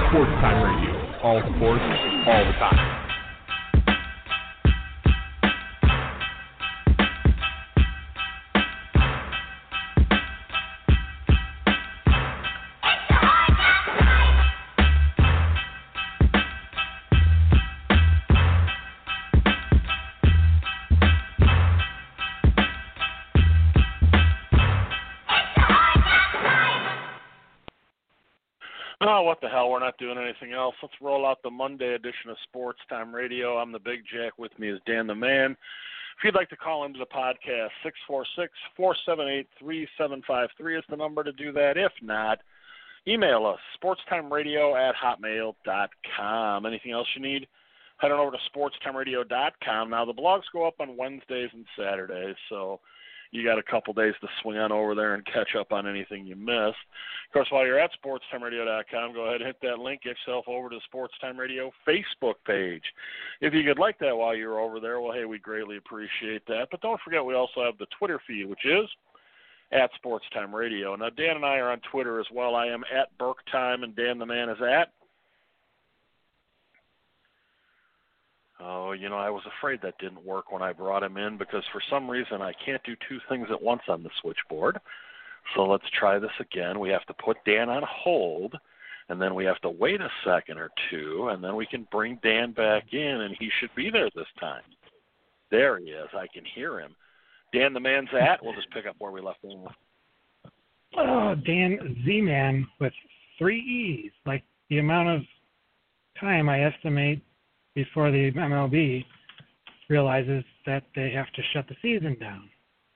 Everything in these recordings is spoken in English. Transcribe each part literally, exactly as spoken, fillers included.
Sports Time Radio. All sports, all the time. Oh, what the hell, we're not doing anything else. Let's roll out the Monday edition of Sports Time Radio. I'm the Big Jack. With me is Dan the Man. If you'd like to call into the podcast, six four six, four seven eight, three seven five three is the number to do that. If not, email us, sportstimeradio at hotmail dot com. Anything else you need, head on over to sportstimeradio dot com. Now, the blogs go up on Wednesdays and Saturdays, so you got a couple days to swing on over there and catch up on anything you missed. Of course, while you're at sportstimeradio dot com, go ahead and hit that link. Get yourself over to the Sports Time Radio Facebook page. If you could like that while you're over there, well, hey, we greatly appreciate that. But don't forget, we also have the Twitter feed, which is at Sports Time Radio. Now, Dan and I are on Twitter as well. I am at Burke Time, and Dan the Man is at. Oh, you know, I was afraid that didn't work when I brought him in because for some reason I can't do two things at once on the switchboard. So let's try this again. We have to put Dan on hold, and then we have to wait a second or two, and then we can bring Dan back in, and he should be there this time. There he is. I can hear him. Dan the Man's at. We'll just pick up where we left off. Oh, Dan Z-Man with three E's, like the amount of time I estimate before the M L B realizes that they have to shut the season down.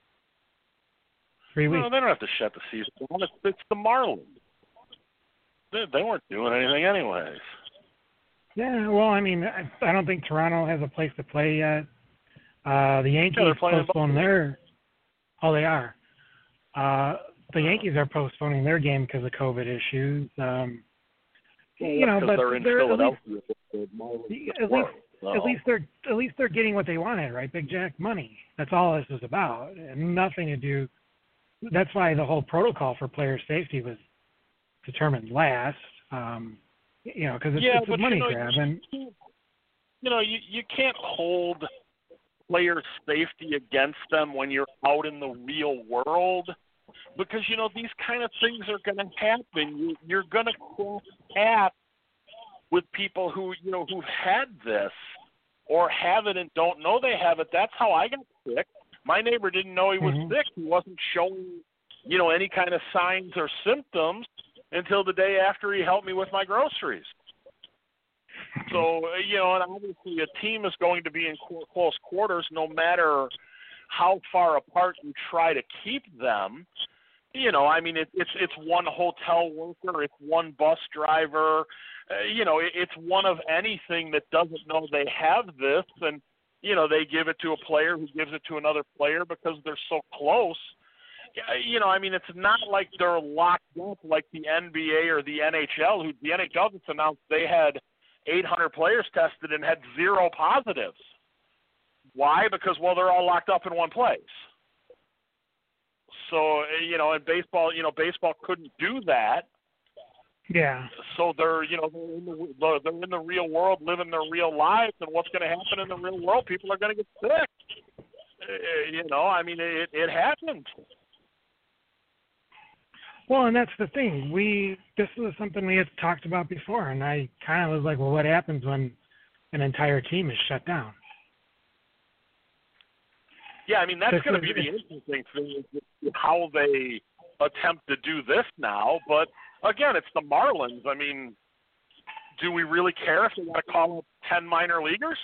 Three weeks. No, they don't have to shut the season down. It's, it's the Marlins. They, they weren't doing anything anyways. Yeah, well, I mean, I, I don't think Toronto has a place to play yet. Uh, the Yankees yeah, postponed their – oh, they are. Uh, the Yankees are postponing their game because of COVID issues. Um, well, you know, but they're in they're Philadelphia. At least, at least, so. at least they're at least they're getting what they wanted, right? Big Jack, money. That's all this is about, and nothing to do. That's why the whole protocol for player safety was determined last. Um, you know, because it's, yeah, it's a money you know, grab, you, and you know, you you can't hold player safety against them when you're out in the real world, because you know these kind of things are going to happen. You, you're going to cross paths with people who, you know, who've had this or have it and don't know they have it. That's how I got sick. My neighbor didn't know he was mm-hmm. sick. He wasn't showing, you know, any kind of signs or symptoms until the day after he helped me with my groceries. So, you know, and obviously a team is going to be in close quarters no matter how far apart you try to keep them. You know, I mean, it, it's it's one hotel worker, it's one bus driver, uh, you know, it, it's one of anything that doesn't know they have this, and, you know, they give it to a player who gives it to another player because they're so close. You know, I mean, it's not like they're locked up like the N B A or the N H L, who the N H L just announced they had eight hundred players tested and had zero positives. Why? Because, well, they're all locked up in one place. So, you know, in baseball, you know, baseball couldn't do that. Yeah. So they're, you know, they're in the, they're in the real world, living their real lives, and what's going to happen in the real world? People are going to get sick. Uh, you know, I mean, it, it happens. Well, and that's the thing. We this was something we had talked about before, and I kind of was like, well, what happens when an entire team is shut down? Yeah, I mean, that's going to be the interesting thing, is how they attempt to do this now. But, again, it's the Marlins. I mean, do we really care if they want to call up ten minor leaguers?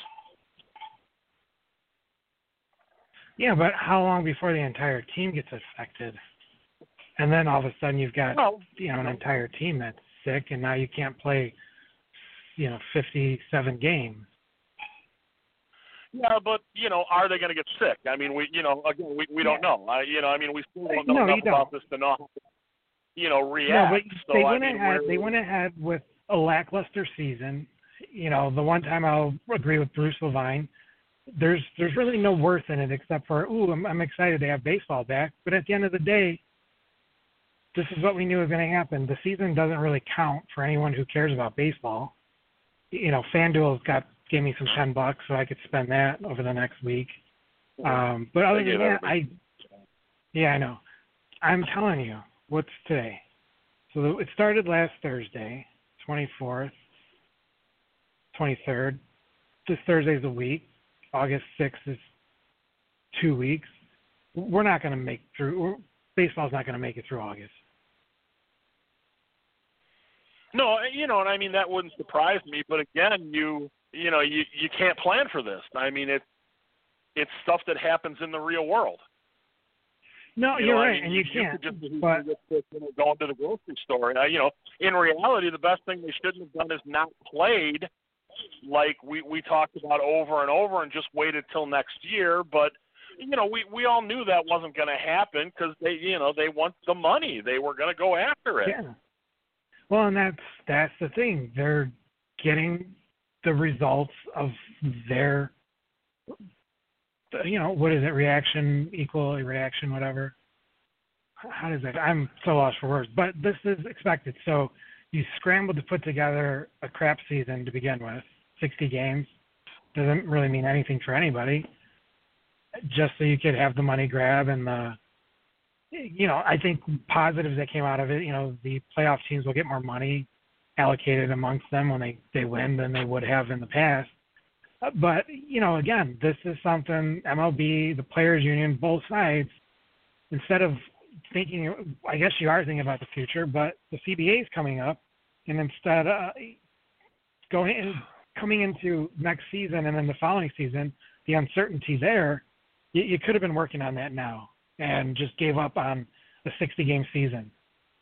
Yeah, but how long before the entire team gets affected? And then all of a sudden you've got, well, you know, an entire team that's sick, and now you can't play, you know, fifty-seven games. Yeah, but, you know, are they going to get sick? I mean, we, you know, again, we, we don't know. I, you know, I mean, we still don't know no, enough don't. about this to know how to, you know, react. No, but so, they I went mean, ahead. They went ahead with a lackluster season. You know, the one time I'll agree with Bruce Levine. There's there's really no worth in it except for, ooh, I'm, I'm excited to have baseball back. But at the end of the day, this is what we knew was going to happen. The season doesn't really count for anyone who cares about baseball. You know, FanDuel's got gave me some ten bucks, so I could spend that over the next week. Um, but other than that, I yeah, I know. I'm telling you, what's today? So the, it started last Thursday, twenty-fourth, twenty-third. This Thursday's a week. August sixth is two weeks. We're not going to make through. We're, baseball's not going to make it through August. No, you know, and I mean that wouldn't surprise me. But again, you you know, you you can't plan for this. I mean, it it's stuff that happens in the real world. No, you you're know, right, I mean, and you, you can't. Could just, but you just, you know, going to the grocery store, uh, you know, in reality, the best thing they shouldn't have done is not played, like we we talked about over and over, and just waited till next year. But you know, we we all knew that wasn't going to happen because they, you know, they want the money. They were going to go after it. Yeah. Well, and that's that's the thing. They're getting the results of their, you know, what is it? Reaction equal reaction, whatever. How does that? I'm so lost for words. But this is expected. So you scrambled to put together a crap season to begin with. sixty games doesn't really mean anything for anybody. Just so you could have the money grab and the, you know, I think positives that came out of it, you know, the playoff teams will get more money allocated amongst them when they, they win than they would have in the past. But, you know, again, this is something M L B, the Players Union, both sides, instead of thinking, I guess you are thinking about the future, but the C B A is coming up, and instead uh, going in, coming into next season and then the following season, the uncertainty there, you, you could have been working on that now and just gave up on a sixty-game season.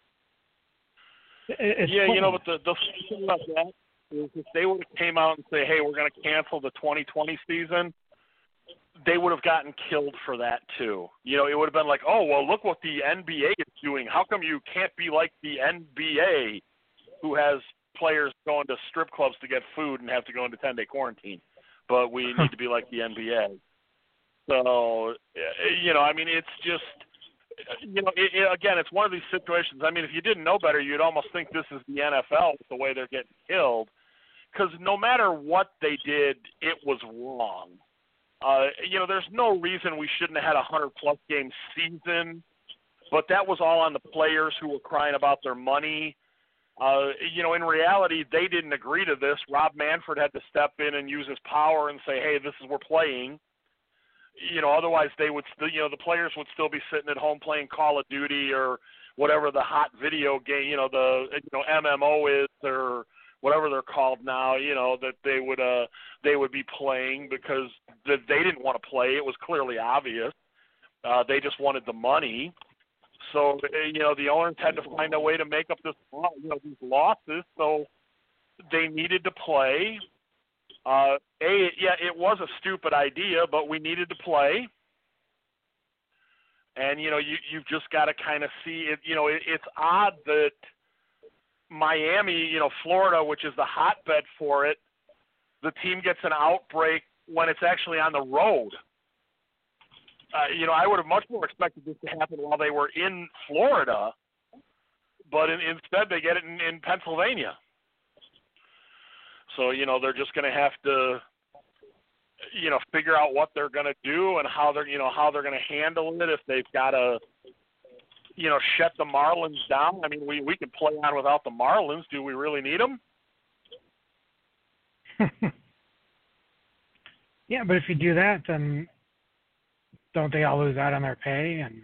It's yeah, pointless. you know, but the, the thing about that is if they would have came out and say, hey, we're going to cancel the twenty twenty season, they would have gotten killed for that too. You know, it would have been like, oh, well, look what the N B A is doing. How come you can't be like the N B A who has players going to strip clubs to get food and have to go into ten-day quarantine? But we need to be like the N B A. So, you know, I mean, it's just, you know, it, it, again, it's one of these situations. I mean, if you didn't know better, you'd almost think this is the N F L with the way they're getting killed. Because no matter what they did, it was wrong. Uh, you know, there's no reason we shouldn't have had a hundred-plus game season, but that was all on the players who were crying about their money. Uh, you know, in reality, they didn't agree to this. Rob Manfred had to step in and use his power and say, hey, this is we're playing. You know, otherwise they would still, you know, the players would still be sitting at home playing Call of Duty or whatever the hot video game, you know, the, you know, M M O is or whatever they're called now, you know, that they would, uh, they would be playing because the, they didn't want to play. It was clearly obvious. Uh, they just wanted the money. So, you know, the owners had to find a way to make up this, you know, these losses. So they needed to play. Uh, a, yeah, it was a stupid idea, but we needed to play. And, you know, you, you've just got to kind of see it. You know, it, it's odd that Miami, you know, Florida, which is the hotbed for it, the team gets an outbreak when it's actually on the road. Uh, you know, I would have much more expected this to happen while they were in Florida, but in, instead they get it in, in Pennsylvania. So, you know, they're just going to have to, you know, figure out what they're going to do and how they're, you know, how they're going to handle it if they've got to, you know, shut the Marlins down. I mean, we, we can play on without the Marlins. Do we really need them? Yeah, but if you do that, then don't they all lose out on their pay? And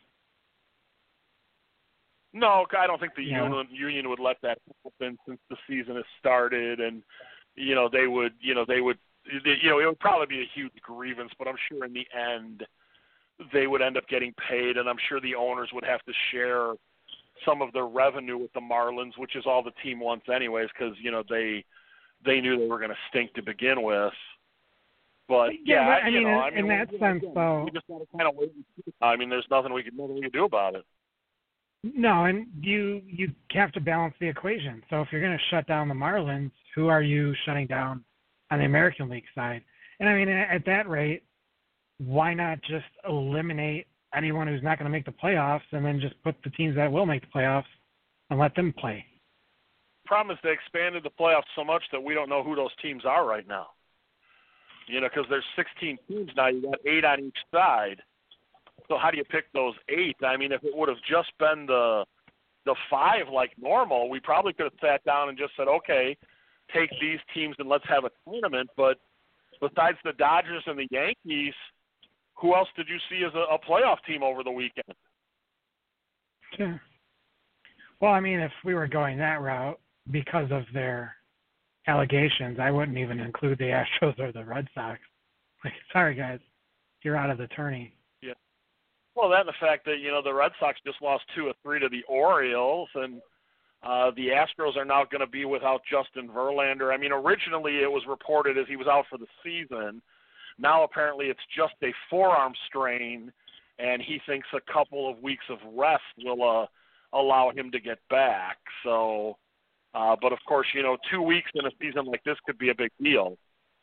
no, I don't think the yeah. union, union would let that happen since the season has started, and you know they would, you know they would, you know it would probably be a huge grievance, but I'm sure in the end they would end up getting paid, and I'm sure the owners would have to share some of their revenue with the Marlins, which is all the team wants anyways, because you know they they knew they were going to stink to begin with. But yeah, yeah, but, I you mean, know, in, I mean, in that we, sense, again, though, we just got to kind of wait and see. I mean, there's nothing we can nothing we can do about it. No, and you you have to balance the equation. So if you're going to shut down the Marlins, who are you shutting down on the American League side? And I mean, at that rate, why not just eliminate anyone who's not going to make the playoffs and then just put the teams that will make the playoffs and let them play. Problem is they expanded the playoffs so much that we don't know who those teams are right now. You know, because there's sixteen teams now. You got eight on each side. So how do you pick those eight? I mean, if it would have just been the the five like normal, we probably could have sat down and just said, okay, take these teams and let's have a tournament. But besides the Dodgers and the Yankees, who else did you see as a, a playoff team over the weekend? Yeah. Well, I mean, if we were going that route because of their allegations, I wouldn't even include the Astros or the Red Sox. Like, sorry, guys, you're out of the tourney. Yeah. Well, that and the fact that, you know, the Red Sox just lost two or three to the Orioles, and uh, the Astros are now going to be without Justin Verlander. I mean, originally it was reported as he was out for the season. Now apparently it's just a forearm strain, and he thinks a couple of weeks of rest will uh, allow him to get back. So, uh, but of course, you know, two weeks in a season like this could be a big deal.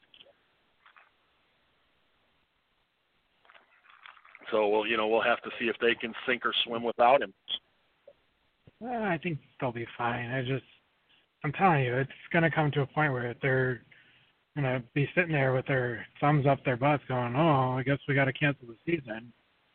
So, we'll, you know, we'll have to see if they can sink or swim without him. Well, I think they'll be fine. I just, I'm telling you, it's going to come to a point where they're going to be sitting there with their thumbs up their butts going, oh, I guess we got to cancel the season.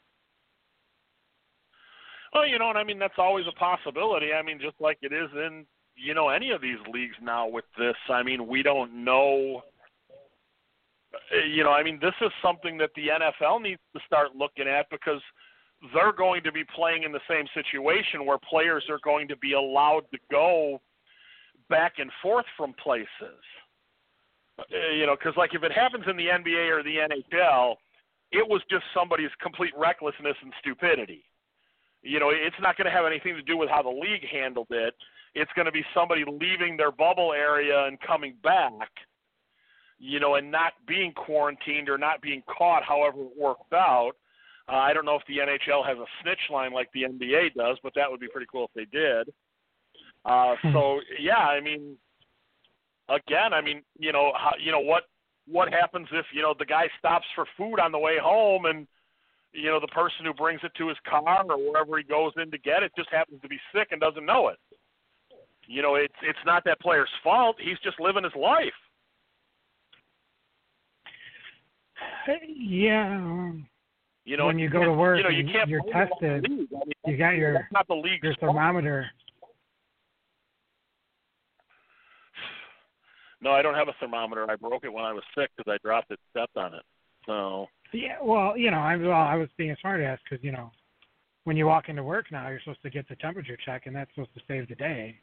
Well, you know, and I mean, that's always a possibility. I mean, just like it is in, you know, any of these leagues now with this. I mean, we don't know. You know, I mean, this is something that the N F L needs to start looking at, because they're going to be playing in the same situation where players are going to be allowed to go back and forth from places. You know, because, like, if it happens in the N B A or the N H L, it was just somebody's complete recklessness and stupidity. You know, it's not going to have anything to do with how the league handled it. It's going to be somebody leaving their bubble area and coming back, you know, and not being quarantined or not being caught, however it worked out. Uh, I don't know if the N H L has a snitch line like the N B A does, but that would be pretty cool if they did. Uh, so, yeah, I mean, again, I mean, you know, how, you know what what happens if, you know, the guy stops for food on the way home and, you know, the person who brings it to his car or wherever he goes in to get it just happens to be sick and doesn't know it. You know, it's it's not that player's fault. He's just living his life. Yeah. You know, when you go to work, you know, you can't you're tested. I mean, you got your that's not the league's your fault. thermometer. No, I don't have a thermometer. I broke it when I was sick because I dropped it, stepped on it. So. Yeah, well, you know, I well, I was being a smartass because, you know, when you walk into work now, you're supposed to get the temperature check, and that's supposed to save the day.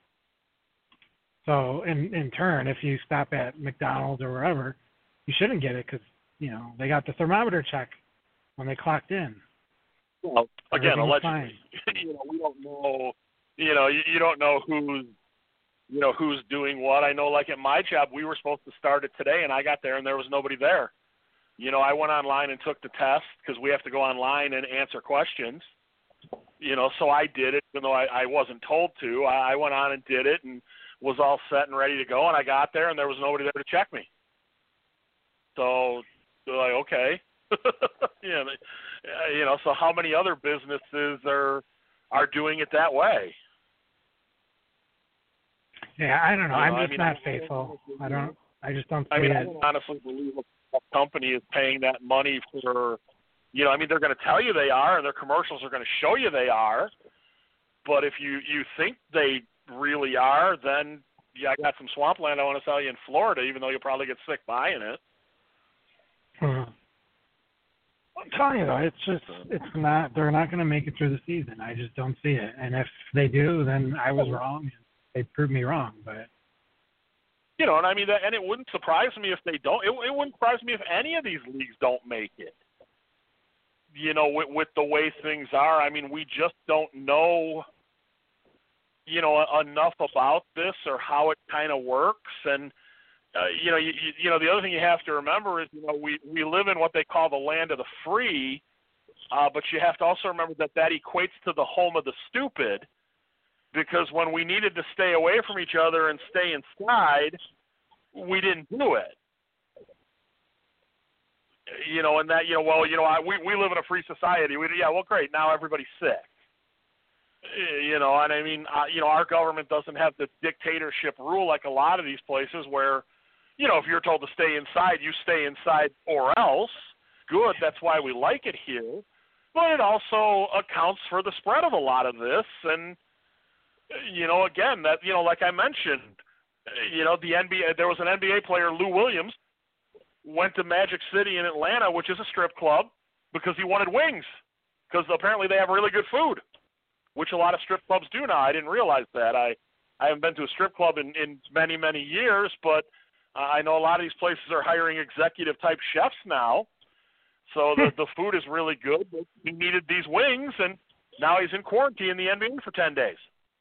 So, in in turn, if you stop at McDonald's or wherever, you shouldn't get it because, you know, they got the thermometer check when they clocked in. Well, again, allegedly, fine. you know, we don't know. You know, you, you don't know who's, you know, who's doing what. I know, like at my job, we were supposed to start it today, and I got there and there was nobody there. You know, I went online and took the test because we have to go online and answer questions. You know, so I did it, even though I, I wasn't told to. I, I went on and did it and was all set and ready to go, and I got there and there was nobody there to check me. So, they're like, okay. you know, you know, so how many other businesses are are doing it that way? Yeah, I don't know. You I'm know, just I mean, not I, faithful. I don't. I just don't see I mean, it. I don't honestly believe a company is paying that money for, you know, I mean, they're going to tell you they are, and their commercials are going to show you they are. But if you, you think they really are, then, yeah, I got some swampland I want to sell you in Florida, even though you'll probably get sick buying it. Hmm. I'm telling you, though, it's just, it's not, they're not going to make it through the season. I just don't see it. And if they do, then I was wrong. They proved me wrong, but. You know, and I mean, that, and it wouldn't surprise me if they don't. It, it wouldn't surprise me if any of these leagues don't make it. You know, with, with the way things are, I mean, we just don't know, you know, enough about this or how it kind of works. And, uh, you know, you, you know, the other thing you have to remember is, you know, we, we live in what they call the land of the free, uh, but you have to also remember that that equates to the home of the stupid. Because when we needed to stay away from each other and stay inside, we didn't do it. You know, and that, you know, well, you know, I, we we live in a free society. We, yeah, well, great. Now everybody's sick. You know, and I mean, uh, you know, our government doesn't have the dictatorship rule like a lot of these places where, you know, if you're told to stay inside, you stay inside or else. Good, that's why we like it here. But it also accounts for the spread of a lot of this. And, you know, again, that, you know, like I mentioned, you know, the N B A, there was an N B A player, Lou Williams, went to Magic City in Atlanta, which is a strip club, because he wanted wings, because apparently they have really good food, which a lot of strip clubs do now. I didn't realize that. I, I haven't been to a strip club in, in many, many years, but uh, I know a lot of these places are hiring executive-type chefs now, so the, the food is really good. He needed these wings, and now he's in quarantine in the N B A for ten days.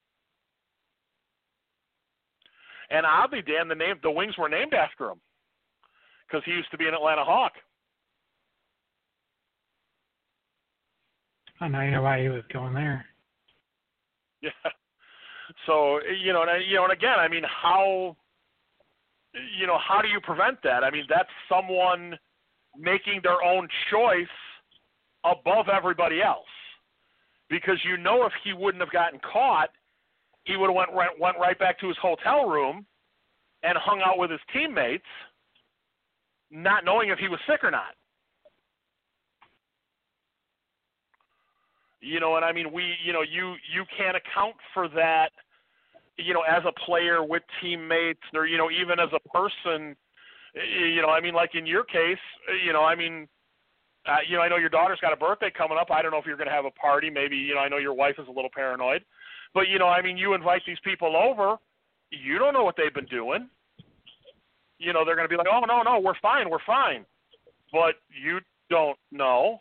And oddly, Dan, the name the wings were named after him, because he used to be an Atlanta Hawk. I know, you know why he was going there. Yeah. So, you know, and, you know, and again, I mean, how, you know, how do you prevent that? I mean, that's someone making their own choice above everybody else. Because you know if he wouldn't have gotten caught, he would have went right, went right back to his hotel room and hung out with his teammates, not knowing if he was sick or not. You know, and I mean, we, you know, you, you can't account for that, you know, as a player with teammates or, you know, even as a person, you know, I mean, like in your case, you know, I mean, uh, you know, I know your daughter's got a birthday coming up. I don't know if you're going to have a party. Maybe, you know, I know your wife is a little paranoid. But, you know, I mean, you invite these people over. You don't know what they've been doing. You know, they're going to be like, oh, no, no, we're fine, we're fine. But you don't know.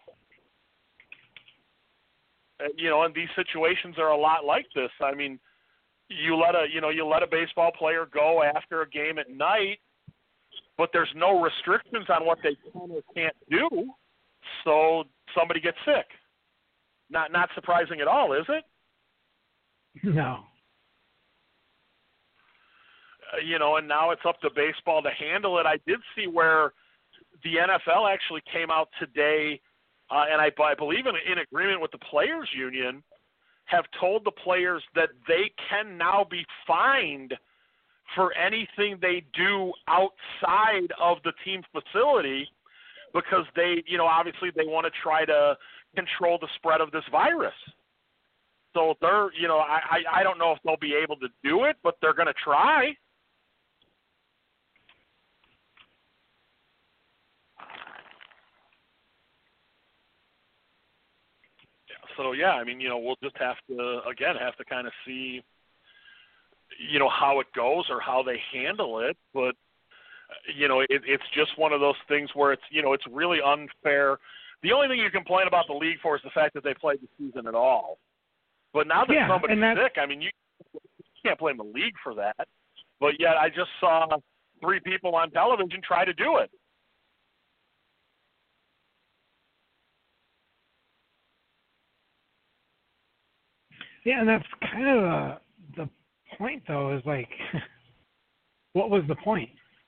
Uh, you know, and these situations are a lot like this. I mean, you let a, you know, you let a baseball player go after a game at night, but there's no restrictions on what they can or can't do, so somebody gets sick. Not, not surprising at all, is it? No. Uh, you know, and now it's up to baseball to handle it. I did see where the N F L actually came out today, uh, and I, I believe in, in agreement with the players' union, have told the players that they can now be fined for anything they do outside of the team facility because they, you know, obviously they want to try to control the spread of this virus. So they're, you know, I, I, I don't know if they'll be able to do it, but they're going to try. So, yeah, I mean, you know, we'll just have to, again, have to kind of see, you know, how it goes or how they handle it. But, you know, it, it's just one of those things where it's, you know, it's really unfair. The only thing you complain about the league for is the fact that they played the season at all. But now that yeah, somebody's and sick, I mean, you, you can't blame the league for that. But yet I just saw three people on television try to do it. Yeah, and that's kind of uh, the point, though, is like, what was the point?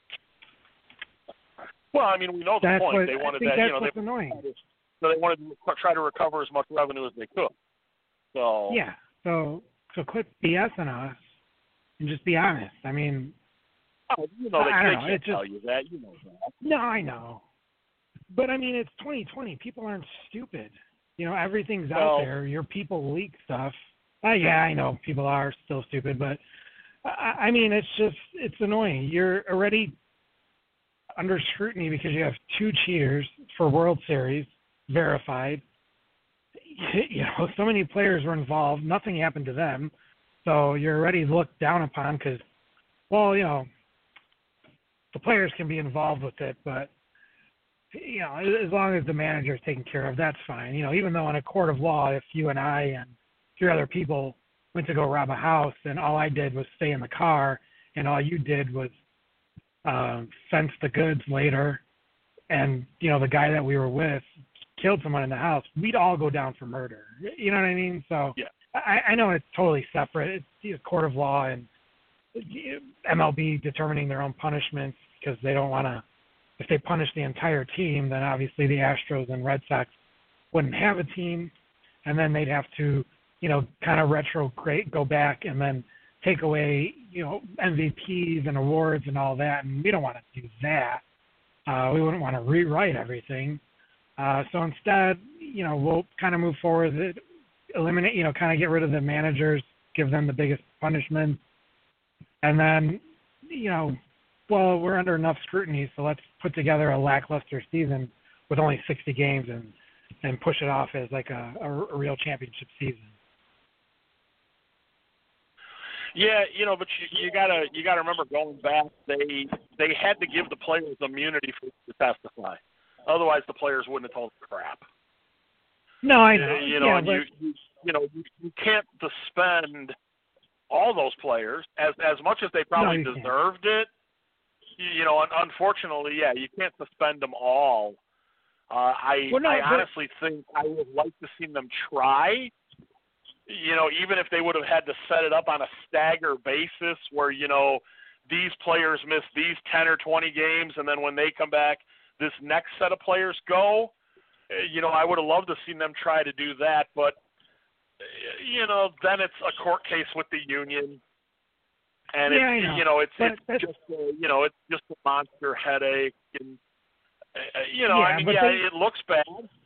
Well, I mean, we know the that's point. What, they wanted I think that, that's you know, what's they, annoying. So they wanted to try to recover as much revenue as they could. So yeah, so so quit BSing us and just be honest. I mean, oh, you know, they, I they don't know, can't it just, tell you that. You know that. No, I know. But, I mean, it's twenty twenty. People aren't stupid. You know, everything's well, out there. Your people leak stuff. Uh, yeah, I know people are still stupid, but, I, I mean, it's just, it's annoying. You're already under scrutiny because you have two cheaters for World Series verified. You know, so many players were involved. Nothing happened to them. So you're already looked down upon because, well, you know, the players can be involved with it, but, you know, as long as the manager is taken care of, that's fine. You know, even though in a court of law, if you and I and three other people went to go rob a house and all I did was stay in the car and all you did was um, fence the goods later and, you know, the guy that we were with killed someone in the house, we'd all go down for murder. You know what I mean? So yeah. I, I know it's totally separate. It's a court of law and M L B determining their own punishments because they don't want to if they punished the entire team, then obviously the Astros and Red Sox wouldn't have a team, and then they'd have to, you know, kind of retrograde, go back and then take away, you know, M V Ps and awards and all that, and we don't want to do that. Uh, we wouldn't want to rewrite everything. Uh, so instead, you know, we'll kind of move forward, with it, eliminate, you know, kind of get rid of the managers, give them the biggest punishment, and then, you know, well, we're under enough scrutiny, so let's put together a lackluster season with only sixty games and, and push it off as like a, a, a real championship season. Yeah, you know, but you, you gotta you gotta remember going back, they they had to give the players immunity for to testify, otherwise the players wouldn't have told crap. No, I know. You know, yeah, and but... you, you you know you, you can't suspend all those players as as much as they probably no, deserved can't. it. You know, unfortunately, yeah, you can't suspend them all. Uh, I well, no, I but... honestly think I would like to see them try. You know, even if they would have had to set it up on a stagger basis where, you know, these players miss these ten or twenty games, and then when they come back, this next set of players go, you know, I would have loved to see them try to do that. But, you know, then it's a court case with the union. And, yeah, it's, know. you know, it's, but it's just, a, you know, it's just a monster headache. And, uh, you know, yeah, I mean, but yeah, they... it looks bad.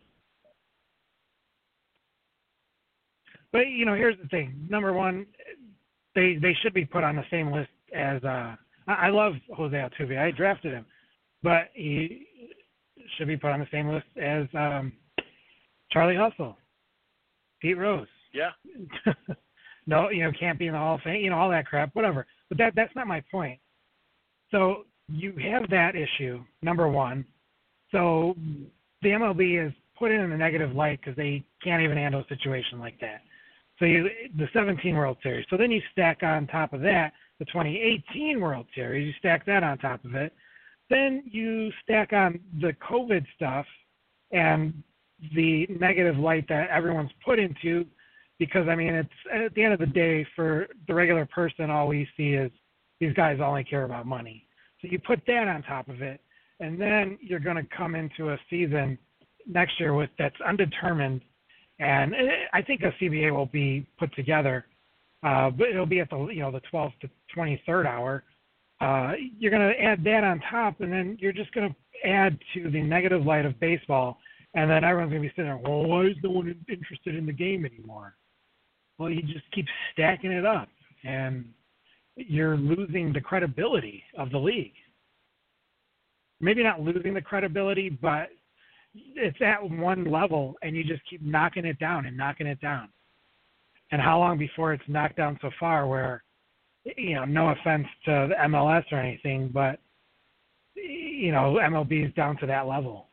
But, you know, here's the thing. Number one, they they should be put on the same list as uh, – I love Jose Altuve. I drafted him. But he should be put on the same list as um, Charlie Hustle, Pete Rose. Yeah. No, you know, can't be in the Hall of Fame, you know, all that crap, whatever. But that that's not my point. So you have that issue, number one. So the M L B is put in a negative light because they can't even handle a situation like that. So you, the seventeen World Series. So then you stack on top of that the twenty eighteen World Series. You stack that on top of it. Then you stack on the COVID stuff and the negative light that everyone's put into, because, I mean, it's at the end of the day, for the regular person, all we see is these guys only care about money. So you put that on top of it, and then you're going to come into a season next year with that's undetermined. And I think a C B A will be put together, uh, but it'll be at the you know the twelfth to twenty-third hour. Uh, you're going to add that on top, and then you're just going to add to the negative light of baseball, and then everyone's going to be sitting there, well, why is no one interested in the game anymore? Well, you just keep stacking it up, and you're losing the credibility of the league. Maybe not losing the credibility, but it's at one level, and you just keep knocking it down and knocking it down. And how long before it's knocked down so far where, you know, no offense to the M L S or anything, but, you know, M L B is down to that level.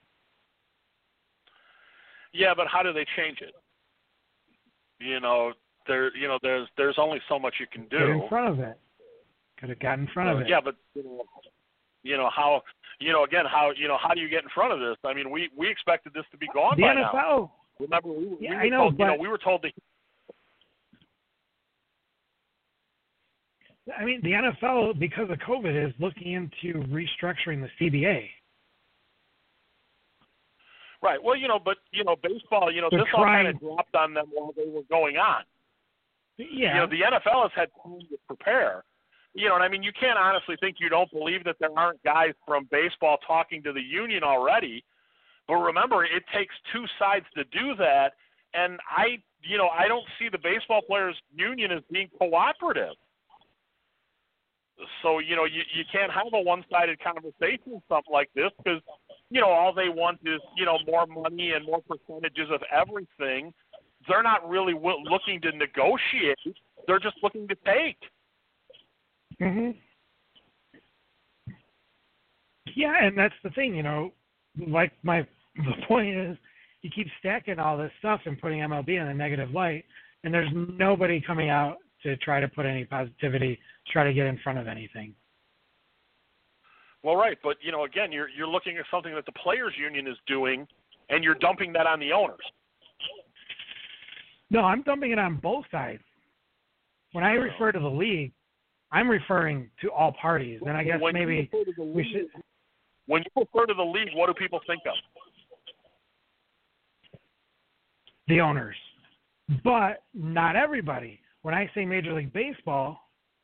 Yeah, but how do they change it? You know, there, you know, there's there's only so much you can do. Get in front of it. Could have got in front of it. Yeah, but you know, you know how, you know, again, how, you know, how do you get in front of this? I mean, we, we expected this to be gone the by N F L. now. Remember, we, yeah, we were I know, told, but you know, we were told to. I mean, the N F L, because of COVID, is looking into restructuring the C B A. Right. Well, you know, but you know, baseball, you know, They're this trying... all kind of dropped on them while they were going on. Yeah. You know, the N F L has had time to prepare. You know, and I mean, you can't honestly think you don't believe that there aren't guys from baseball talking to the union already. But remember, it takes two sides to do that. And I, you know, I don't see the baseball players union as being cooperative. So, you know, you, you can't have a one-sided conversation with something like this because, you know, all they want is, you know, more money and more percentages of everything. They're not really w- looking to negotiate. They're just looking to take. Mm-hmm. Yeah, and that's the thing, you know, like my the point is you keep stacking all this stuff and putting M L B in a negative light, and there's nobody coming out to try to put any positivity, try to get in front of anything. Well, right, but, you know, again, you're you're looking at something that the players' union is doing, and you're dumping that on the owners. No, I'm dumping it on both sides. When I refer to the league, I'm referring to all parties, and I guess when maybe we should. When you refer to the league, what do people think of? The owners. But not everybody. When I say Major League Baseball,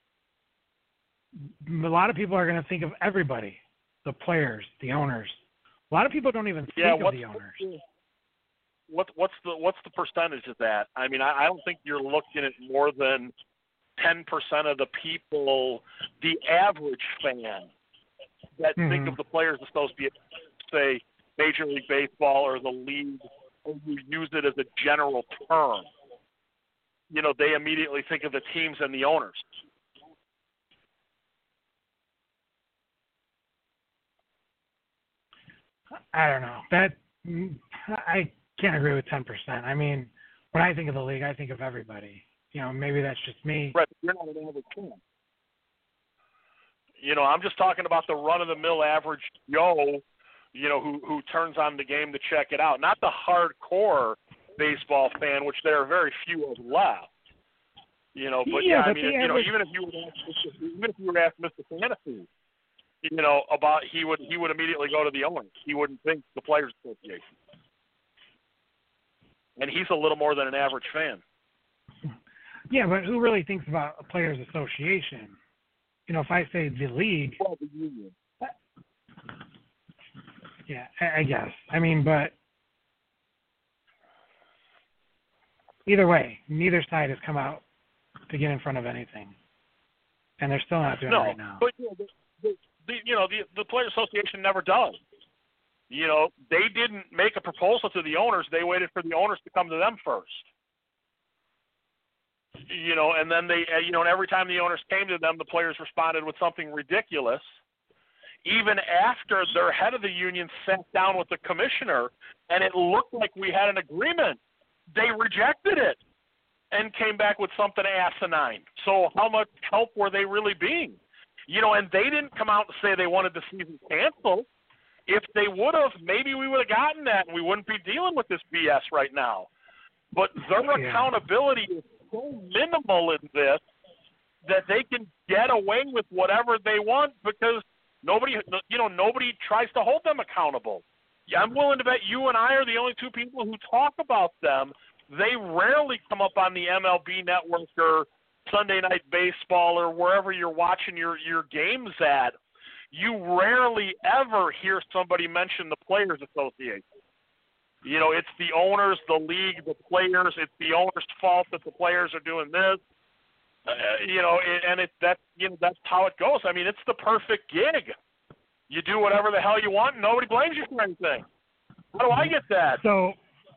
a lot of people are going to think of everybody, the players, the owners. A lot of people don't even think yeah, of the owners. What, what's the what's the percentage of that? I mean, I, I don't think you're looking at more than ten percent of the people, the average fan, that mm-hmm. think of the Players Association, say Major League Baseball or the league, or you use it as a general term. You know, they immediately think of the teams and the owners. I don't know. That I can't agree with ten percent. I mean, when I think of the league, I think of everybody. You know, maybe that's just me. Right, you're not an average fan. You know, I'm just talking about the run-of-the-mill average Joe, you know, who who turns on the game to check it out. Not the hardcore baseball fan, which there are very few of left. You know, but yeah, yeah but I mean, you average... know, even if you would ask, even if you were asked Mister Fantasy, you know, about he would he would immediately go to the owners. He wouldn't think the Players Association. And he's a little more than an average fan. Yeah, but who really thinks about a Players Association? You know, if I say the league. Well, the union. Yeah, I, I guess. I mean, but either way, neither side has come out to get in front of anything, and they're still not doing no, it right now. But you know, the, the, the, you know, the the Players Association never does. You know, they didn't make a proposal to the owners. They waited for the owners to come to them first. You know, and then they, you know, and every time the owners came to them, the players responded with something ridiculous. Even after their head of the union sat down with the commissioner and it looked like we had an agreement, they rejected it and came back with something asinine. So how much help were they really being? You know, and they didn't come out and say they wanted the season canceled. If they would have, maybe we would have gotten that and we wouldn't be dealing with this B S right now. But their yeah. accountability is so minimal in this that they can get away with whatever they want because nobody, you know, nobody tries to hold them accountable. Yeah, I'm willing to bet you and I are the only two people who talk about them. They rarely come up on the M L B Network or Sunday Night Baseball or wherever you're watching your, your games at. You rarely ever hear somebody mention the Players Association. You know, it's the owners, the league, the players. It's the owners' fault that the players are doing this. Uh, you know, and it that you know that's how it goes. I mean, it's the perfect gig. You do whatever the hell you want, and nobody blames you for anything. How do I get that? So,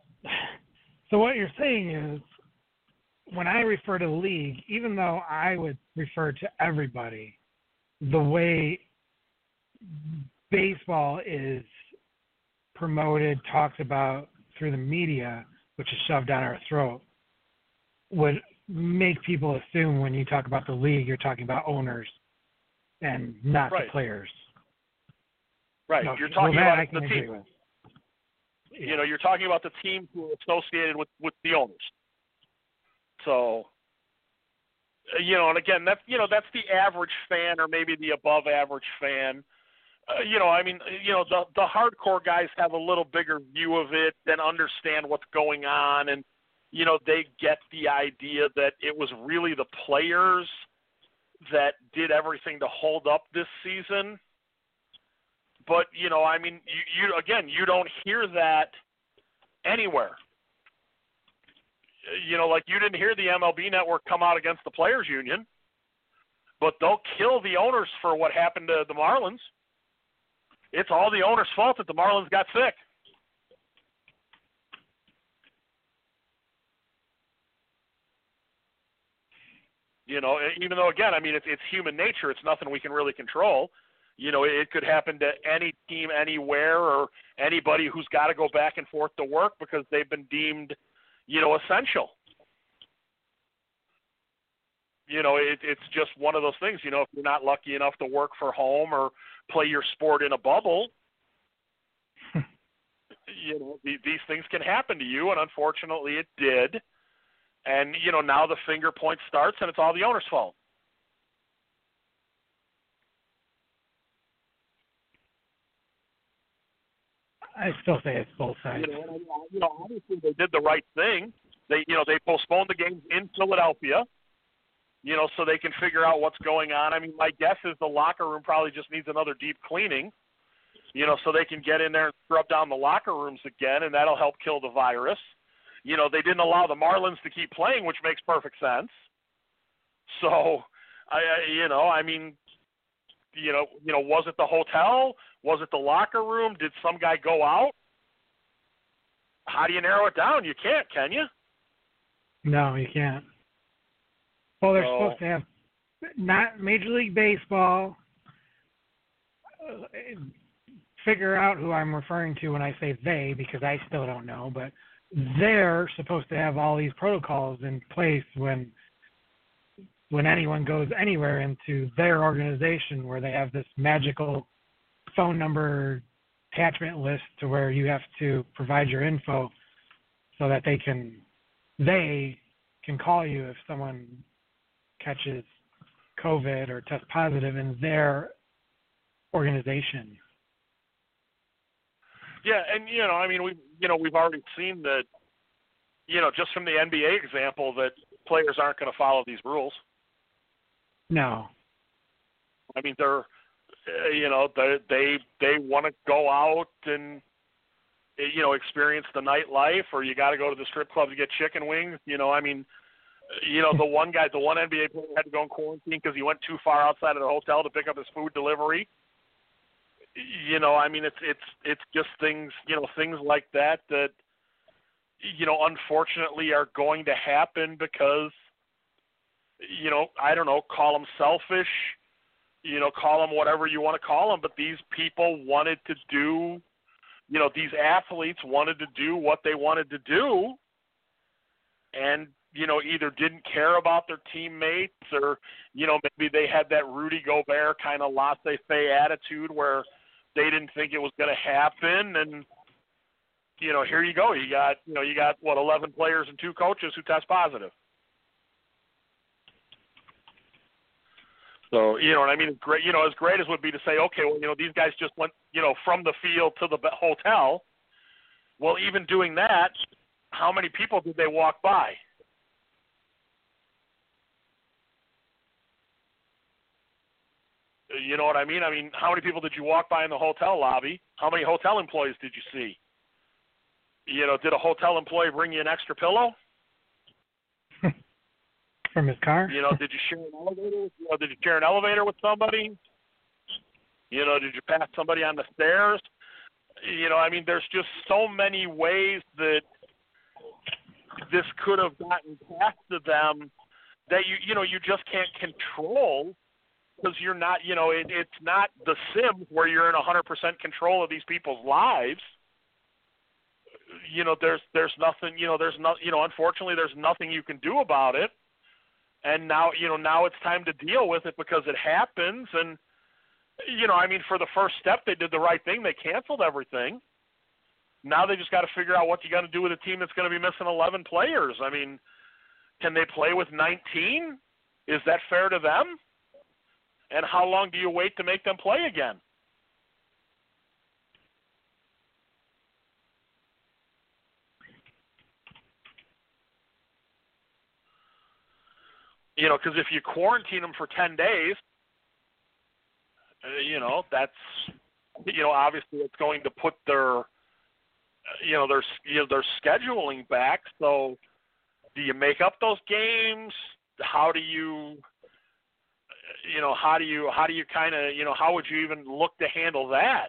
so what you're saying is, when I refer to the league, even though I would refer to everybody, the way baseball is promoted, talked about through the media, which is shoved down our throat, would make people assume when you talk about the league, you're talking about owners and not right. the players. Right. No, you're talking well, about the team. Yeah. You know, you're talking about the teams who are associated with, with the owners. So, you know, and again, that's, you know, that's the average fan or maybe the above average fan. Uh, you know, I mean, you know, the the hardcore guys have a little bigger view of it and understand what's going on, and you know, they get the idea that it was really the players that did everything to hold up this season. But you know, I mean, you, you again, you don't hear that anywhere. You know, like you didn't hear the M L B Network come out against the Players Union, but they'll kill the owners for what happened to the Marlins. It's all the owner's fault that the Marlins got sick. You know, even though, again, I mean, it's, it's human nature. It's nothing we can really control. You know, it could happen to any team anywhere or anybody who's got to go back and forth to work because they've been deemed, you know, essential. You know, it, it's just one of those things, you know, if you're not lucky enough to work for home or play your sport in a bubble, you know, these, these things can happen to you, and unfortunately it did. And, you know, now the finger point starts, and it's all the owner's fault. I still say it's both sides. You know, you know, obviously they did the right thing. They, you know, they postponed the games in Philadelphia, you know, so they can figure out what's going on. I mean, my guess is the locker room probably just needs another deep cleaning, you know, so they can get in there and scrub down the locker rooms again, and that'll help kill the virus. You know, they didn't allow the Marlins to keep playing, which makes perfect sense. So, I, you know, I mean, you know, you know, was it the hotel? Was it the locker room? Did some guy go out? How do you narrow it down? You can't, can you? No, you can't. Well, they're so, supposed to have not Major League Baseball. Uh, figure out who I'm referring to when I say they, because I still don't know, but they're supposed to have all these protocols in place when when anyone goes anywhere into their organization, where they have this magical phone number attachment list to where you have to provide your info so that they can they can call you if someone catches COVID or tests positive in their organization. Yeah, and you know, I mean, we you know we've already seen that, you know, just from the N B A example, that players aren't going to follow these rules. No. I mean, they're, you know, they they they want to go out and, you know, experience the nightlife, or you got to go to the strip club to get chicken wings. You know, I mean, you know, the one guy, the one N B A player had to go in quarantine because he went too far outside of the hotel to pick up his food delivery. You know, I mean, it's it's it's just things, you know, things like that that, you know, unfortunately are going to happen because, you know, I don't know, call them selfish, you know, call them whatever you want to call them, but these people wanted to do, you know, these athletes wanted to do what they wanted to do, and, you know, either didn't care about their teammates, or, you know, maybe they had that Rudy Gobert kind of laissez-faire attitude where they didn't think it was going to happen, and, you know, here you go. You got, you know, you got, what, eleven players and two coaches who test positive. So, you know what I mean? It's great, you know, as great as would be to say, okay, well, you know, these guys just went, you know, from the field to the hotel. Well, even doing that, how many people did they walk by? You know what I mean? I mean, how many people did you walk by in the hotel lobby? How many hotel employees did you see? You know, did a hotel employee bring you an extra pillow? From his car? You know, did you share an elevator? With, you know, did you share an elevator with somebody? You know, did you pass somebody on the stairs? You know, I mean, there's just so many ways that this could have gotten past to them that you, you know, you just can't control, because you're not, you know, it, it's not The Sims where you're in one hundred percent control of these people's lives. You know, there's there's nothing, you know, there's no, you know, unfortunately, there's nothing you can do about it. And now, you know, now it's time to deal with it because it happens. And, you know, I mean, for the first step, they did the right thing. They canceled everything. Now they just got to figure out what you got to do with a team that's going to be missing eleven players. I mean, can they play with nineteen? Is that fair to them? And how long do you wait to make them play again? You know, because if you quarantine them for ten days, uh, you know, that's, you know, obviously it's going to put their, uh, you know, their, you know, their scheduling back. So do you make up those games? How do you, you know, how do you, how do you kind of, you know, how would you even look to handle that?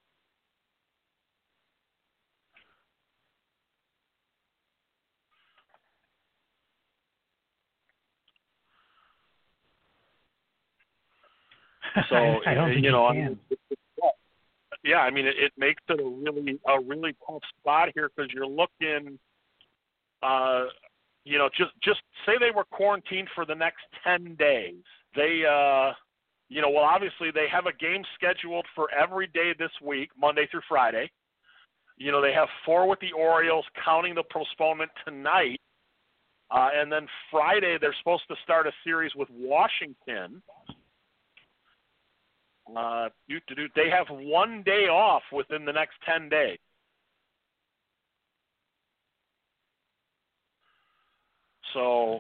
So, I don't think you know, you can. yeah, I mean, it, it makes it a really, a really tough spot here, because you're looking, uh, you know, just, just say they were quarantined for the next ten days. They, uh, you know, well, obviously they have a game scheduled for every day this week, Monday through Friday. You know, they have four with the Orioles, counting the postponement tonight. Uh, and then Friday, they're supposed to start a series with Washington. Uh, they have one day off within the next ten days. So,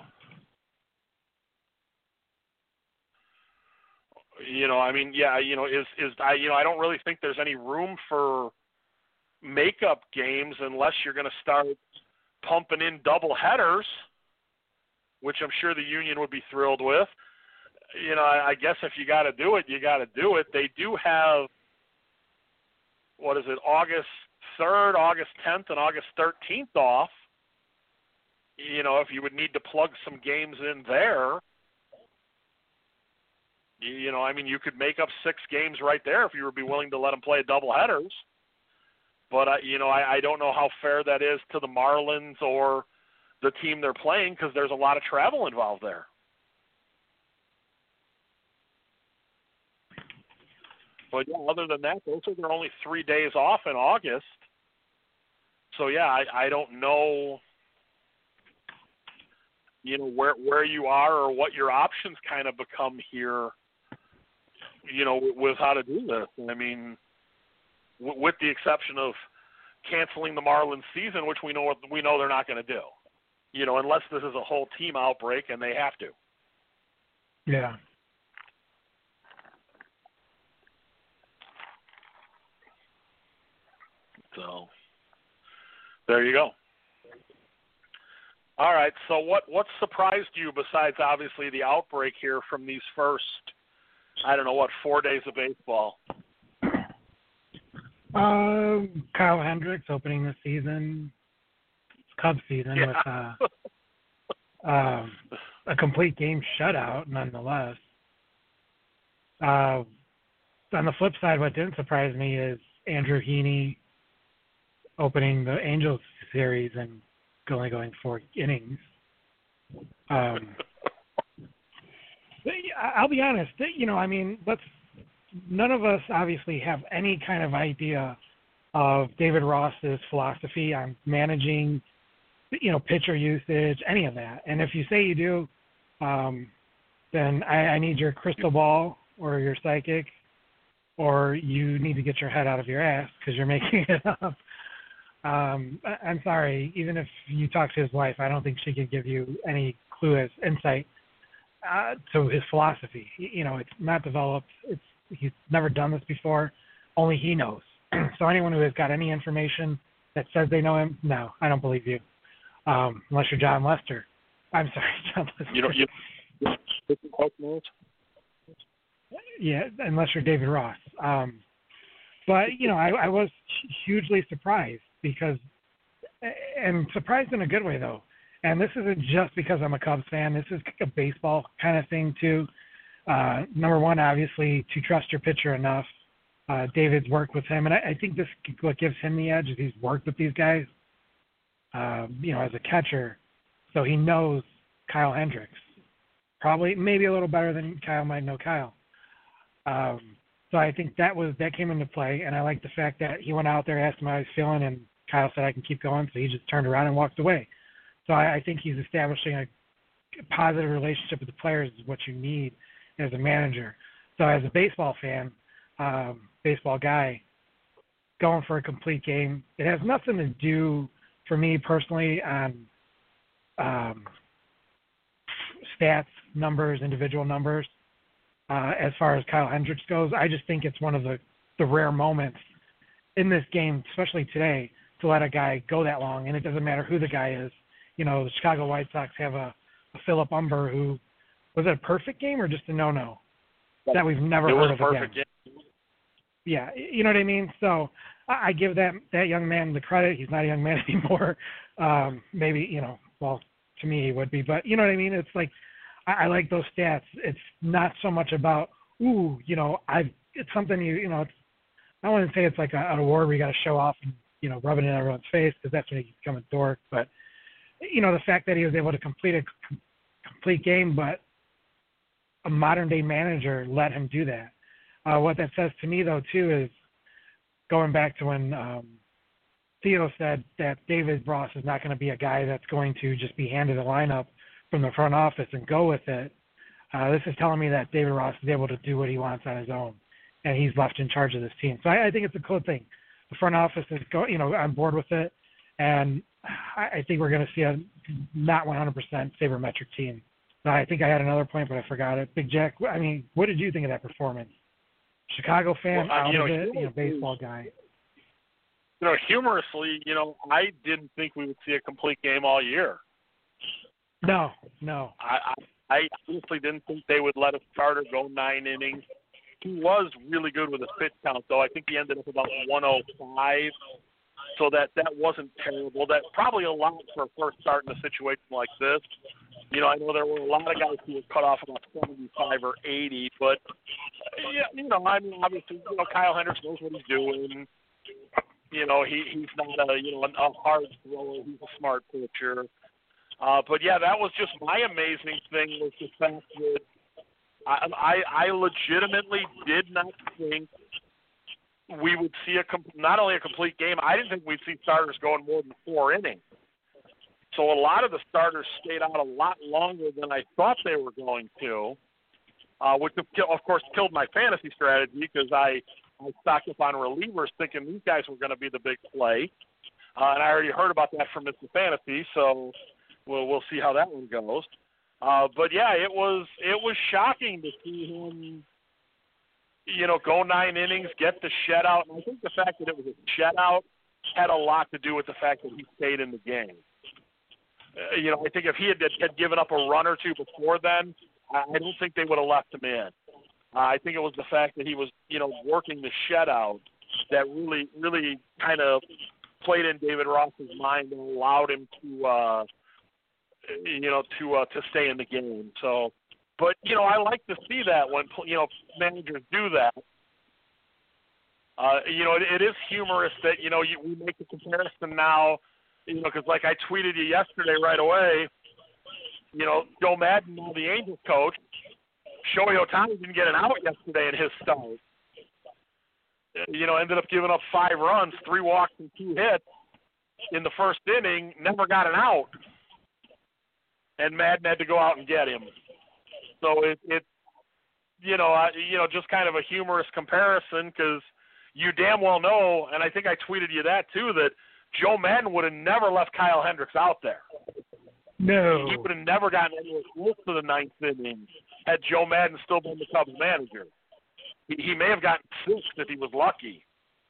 you know, I mean, yeah, you know, is is I you know I don't really think there's any room for makeup games unless you're going to start pumping in double headers, which I'm sure the union would be thrilled with. You know, I, I guess if you got to do it, you got to do it. They do have, what is it, August third, August tenth, and August thirteenth off. You know, if you would need to plug some games in there, you, you know, I mean, you could make up six games right there if you would be willing to let them play double headers. But, uh, you know, I, I don't know how fair that is to the Marlins or the team they're playing because there's a lot of travel involved there. But, yeah, other than that, those are their only three days off in August. So, yeah, I, I don't know, you know, where where you are or what your options kind of become here, you know, with, with how to do this. I mean, w- with the exception of canceling the Marlins season, which we know we know they're not going to do, you know, unless this is a whole team outbreak and they have to. Yeah. So there you go. All right, so what, what surprised you besides obviously the outbreak here from these first, I don't know, what, four days of baseball? Um, Kyle Hendricks opening the season, Cubs season, Yeah. with uh, um, a complete game shutout nonetheless. Uh, on the flip side, what didn't surprise me is Andrew Heaney opening the Angels series and only going four innings. Um, I'll be honest, you know, I mean, let's, none of us obviously have any kind of idea of David Ross's philosophy on managing, you know, pitcher usage, any of that. And if you say you do, um, then I, I need your crystal ball or your psychic, or you need to get your head out of your ass because you're making it up. Um, I, I'm sorry, even if you talk to his wife, I don't think she could give you any clue as insight uh, to his philosophy. You know, it's not developed. It's he's never done this before. Only he knows. So anyone who has got any information that says they know him, no, I don't believe you. Um, unless you're John Lester. I'm sorry, John Lester. You know, you yeah, unless you're David Ross. Um, but, you know, I, I was hugely surprised because, and surprised in a good way, though. And this isn't just because I'm a Cubs fan. This is a baseball kind of thing, too. Uh, number one, obviously, to trust your pitcher enough. Uh, David's worked with him, and I, I think this what gives him the edge is he's worked with these guys, uh, you know, as a catcher. So he knows Kyle Hendricks. Probably, maybe a little better than Kyle might know Kyle. Um, so I think that was that came into play, and I like the fact that he went out there, asked him how he's feeling, and Kyle said, I can keep going, so he just turned around and walked away. So I, I think he's establishing a positive relationship with the players is what you need as a manager. So as a baseball fan, um, baseball guy, going for a complete game, it has nothing to do, for me personally, on um, stats, numbers, individual numbers. Uh, as far as Kyle Hendricks goes, I just think it's one of the, the rare moments in this game, especially today, to let a guy go that long, and it doesn't matter who the guy is. You know, the Chicago White Sox have a, a Philip Umber who, was it a perfect game or just a no-no? That we've never it heard was of a perfect again. game. Yeah, you know what I mean? So I, I give that that young man the credit. He's not a young man anymore. Um, maybe, you know, well, to me he would be. But you know what I mean? It's like, I, I like those stats. It's not so much about, ooh, you know, I. It's something you, you know, it's, I don't want to say it's like a, an award where you got to show off and, you know, rub it in everyone's face because that's when you become a dork. But, you know, the fact that he was able to complete a com- complete game, but a modern-day manager let him do that. Uh, what that says to me, though, too, is going back to when um, Theo said that David Ross is not going to be a guy that's going to just be handed a lineup from the front office and go with it. Uh, this is telling me that David Ross is able to do what he wants on his own, and he's left in charge of this team. So I, I think it's a cool thing. The front office is, go, you know, on board with it, And I, I think we're going to see a not one hundred percent sabermetric team. So I think I had another point, but I forgot it. Big Jack, I mean, what did you think of that performance? Chicago fan, well, uh, out you know, of it, you know, baseball guy. You know, humorously, you know, I didn't think we would see a complete game all year. No, no. I, I, I honestly didn't think they would let a starter go nine innings. He was really good with his pitch count, though. I think he ended up about one oh five, so that, that wasn't terrible. That probably a lot for a first start in a situation like this. You know, I know there were a lot of guys who were cut off about seventy-five or eighty, but, yeah, you know, I mean, obviously, you know, Kyle Hendricks knows what he's doing. You know, he he's not a, you know, a hard thrower. He's a smart pitcher. Uh, but, yeah, that was just my amazing thing was the fact that I, I, I legitimately did not think we would see a com- not only a complete game, I didn't think we'd see starters going more than four innings. So a lot of the starters stayed out a lot longer than I thought they were going to, uh, which, of course, killed my fantasy strategy because I, I stocked up on relievers thinking these guys were going to be the big play. Uh, and I already heard about that from Mister Fantasy, so we'll, we'll see how that one goes. Uh, but, yeah, it was it was shocking to see him, you know, go nine innings, get the shutout. And I think the fact that it was a shutout had a lot to do with the fact that he stayed in the game. Uh, you know, I think if he had, had given up a run or two before then, I don't think they would have left him in. Uh, I think it was the fact that he was, you know, working the shutout that really, really kind of played in David Ross's mind and allowed him to, uh, you know, to uh, to stay in the game. So, but you know, I like to see that when you know managers do that. Uh, you know, it, it is humorous that you know you, we make the comparison now. You know, because like I tweeted you yesterday right away, you know, Joe Madden, now the Angels coach, Shohei Ohtani didn't get an out yesterday in his start. You know, ended up giving up five runs, three walks and two hits in the first inning, never got an out. And Madden had to go out and get him. So it, it you know, I, you know, just kind of a humorous comparison because you damn well know, and I think I tweeted you that too, that Joe Madden would have never left Kyle Hendricks out there. No. He would have never gotten anywhere close to the ninth inning had Joe Madden still been the Cubs manager. He, he may have gotten sixth if he was lucky.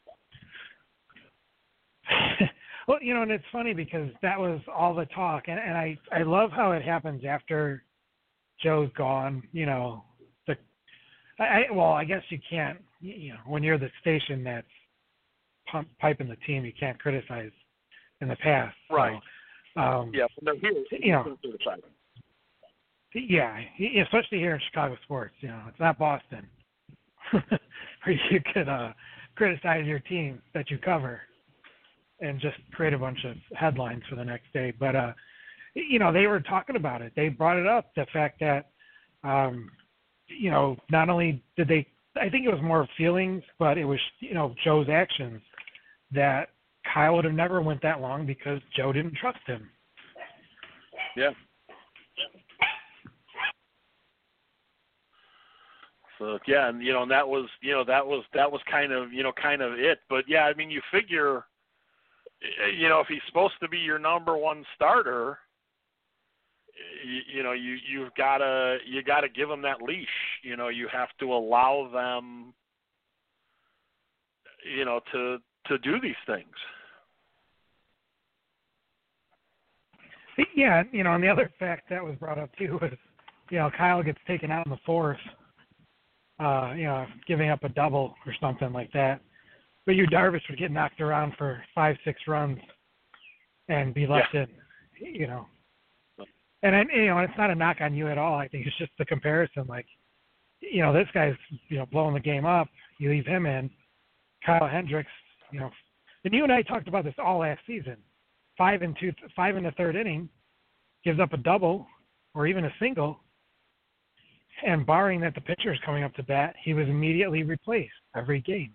Well, you know, and it's funny because that was all the talk, and, and I, I love how it happens after Joe's gone. You know, the I, I well, I guess you can't. You know, when you're the station that's pump, piping the team, you can't criticize in the past. Right. So, um, yeah, when they're here, you know. Yeah, especially here in Chicago sports. You know, it's not Boston, where you could uh, criticize your team that you cover and just create a bunch of headlines for the next day. But, uh, you know, they were talking about it. They brought it up, the fact that, um, you know, not only did they, I think it was more feelings, but it was, you know, Joe's actions that Kyle would have never went that long because Joe didn't trust him. Yeah. So, yeah, and, you know, and that was, you know, that was, that was kind of, you know, kind of it. But, yeah, I mean, you figure, you know, if he's supposed to be your number one starter, you, you know, you you've got to you got to give them that leash. You know, you have to allow them, you know, to to do these things. Yeah, you know, and the other fact that was brought up too was, you know, Kyle gets taken out in the fourth, uh, you know, giving up a double or something like that. But you Darvish would get knocked around for five, six runs and be left yeah. in, you know. And, I, you know, it's not a knock on you at all. I think it's just the comparison. Like, you know, this guy's, you know, blowing the game up. You leave him in. Kyle Hendricks, you know. And you and I talked about this all last season. Five and two, five in the third inning, gives up a double or even a single. And barring that the pitcher is coming up to bat, he was immediately replaced every game.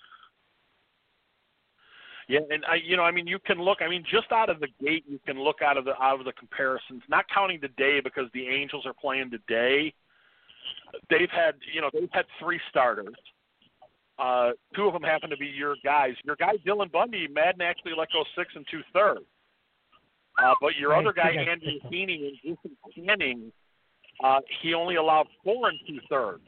Yeah, and I, you know, I mean, you can look. I mean, just out of the gate, you can look out of the out of the comparisons. Not counting today because the Angels are playing today. They've had, you know, they've had three starters. Uh, two of them happen to be your guys. Your guy, Dylan Bundy, Madden actually let go six and two-thirds. Uh, but your I other guy, think I Andrew picked him. Heaney and Jason Canning, uh, he only allowed four and two-thirds.